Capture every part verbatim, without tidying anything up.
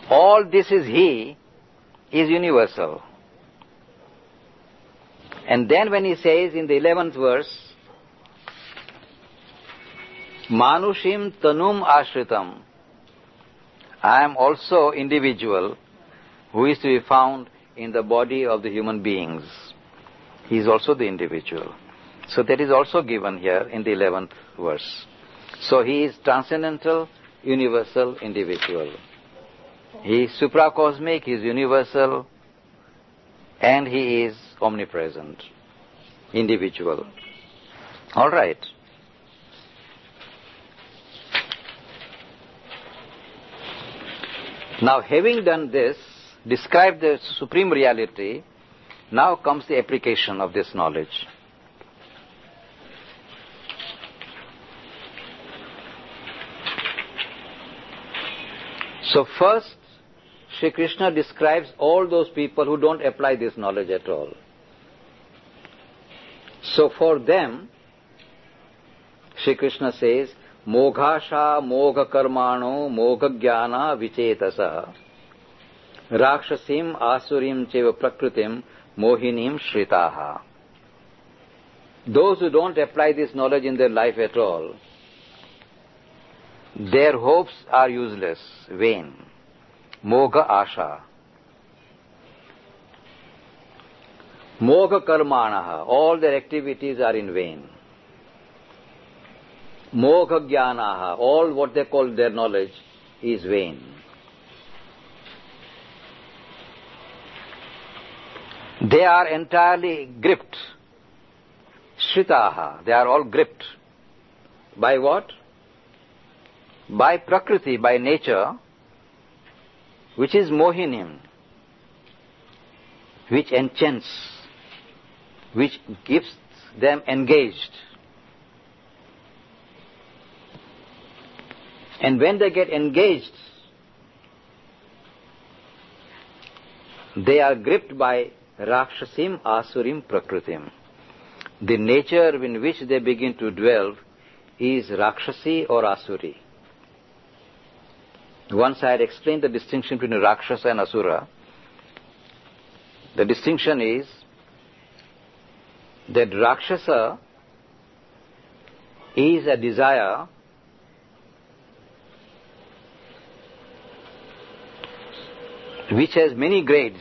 all this is He, is universal. And then when he says in the eleventh verse, Manushim tanum ashritam, I am also individual who is to be found in the body of the human beings. He is also the individual. So that is also given here in the eleventh verse. So he is transcendental, universal, individual. He is supracosmic, he is universal, and he is omnipresent, individual. All right. Now, having done this, described the supreme reality, now comes the application of this knowledge. So first, Sri Krishna describes all those people who don't apply this knowledge at all. So for them, Sri Krishna says, Moghasha mogha karmano mogha jnana vicetasa rakshasim asurim cheva prakritim mohinim shritaha. Those who don't apply this knowledge in their life at all, their hopes are useless, vain. Mogha asha. Mogha karmanaha. All their activities are in vain. Mogha jnanaha. All what they call their knowledge is vain. They are entirely gripped. Shritaha. They are all gripped. By what? By prakriti, by nature, which is mohinim, which enchants, which keeps them engaged. And when they get engaged, they are gripped by rakshasim asurim prakritim. The nature in which they begin to dwell is rakshasi or asuri. Once I had explained the distinction between Rakshasa and Asura. The distinction is that Rakshasa is a desire which has many grades,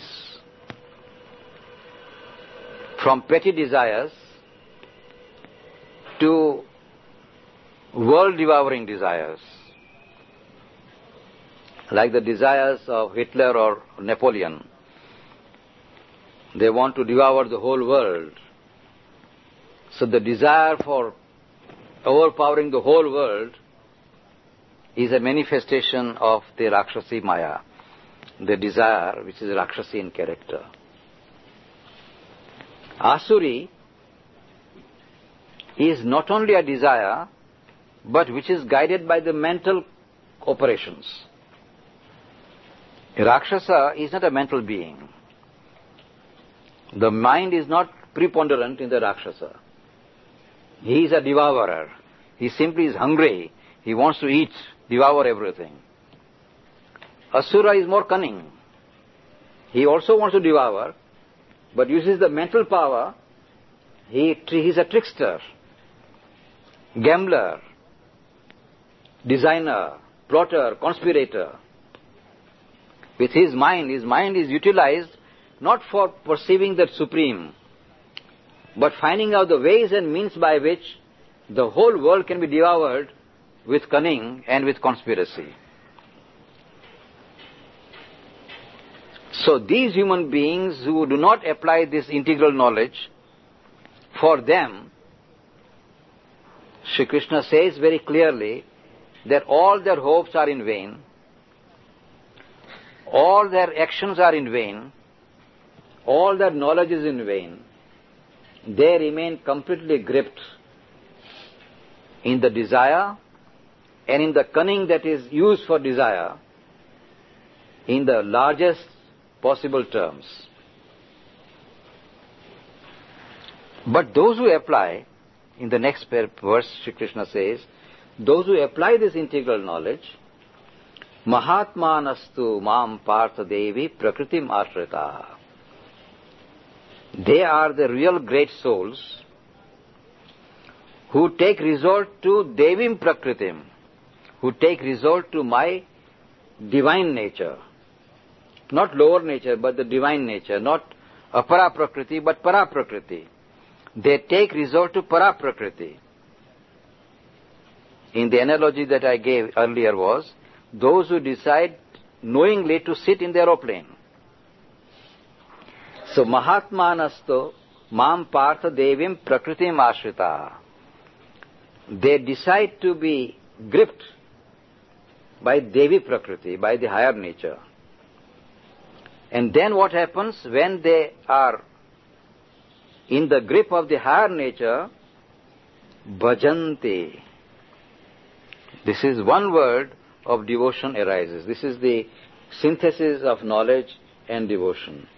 from petty desires to world-devouring desires, like the desires of Hitler or Napoleon. They want to devour the whole world. So the desire for overpowering the whole world is a manifestation of the Rakshasi Maya, the desire which is Rakshasi in character. Asuri is not only a desire, but which is guided by the mental operations. Rakshasa is not a mental being. The mind is not preponderant in the Rakshasa. He is a devourer. He simply is hungry. He wants to eat, devour everything. Asura is more cunning. He also wants to devour, but uses the mental power. He, he is a trickster, gambler, designer, plotter, conspirator. With his mind, his mind is utilized not for perceiving the supreme, but finding out the ways and means by which the whole world can be devoured with cunning and with conspiracy. So these human beings who do not apply this integral knowledge, for them, Sri Krishna says very clearly that all their hopes are in vain, all their actions are in vain, all their knowledge is in vain. They remain completely gripped in the desire and in the cunning that is used for desire in the largest possible terms. But those who apply, in the next verse Sri Krishna says, those who apply this integral knowledge, Mahatmanastu mam partha devi prakritim ashrita. They are the real great souls who take resort to devim prakritim, who take resort to my divine nature. Not lower nature, but the divine nature. Not apara prakriti, but para prakriti. They take resort to para prakriti. In the analogy that I gave earlier was, those who decide knowingly to sit in the aeroplane. So, Mahatmanasto mam partha devim prakritim ashrita. They decide to be gripped by Devi Prakriti, by the higher nature. And then what happens when they are in the grip of the higher nature? Bhajanti. This is one word of devotion arises. This is the synthesis of knowledge and devotion.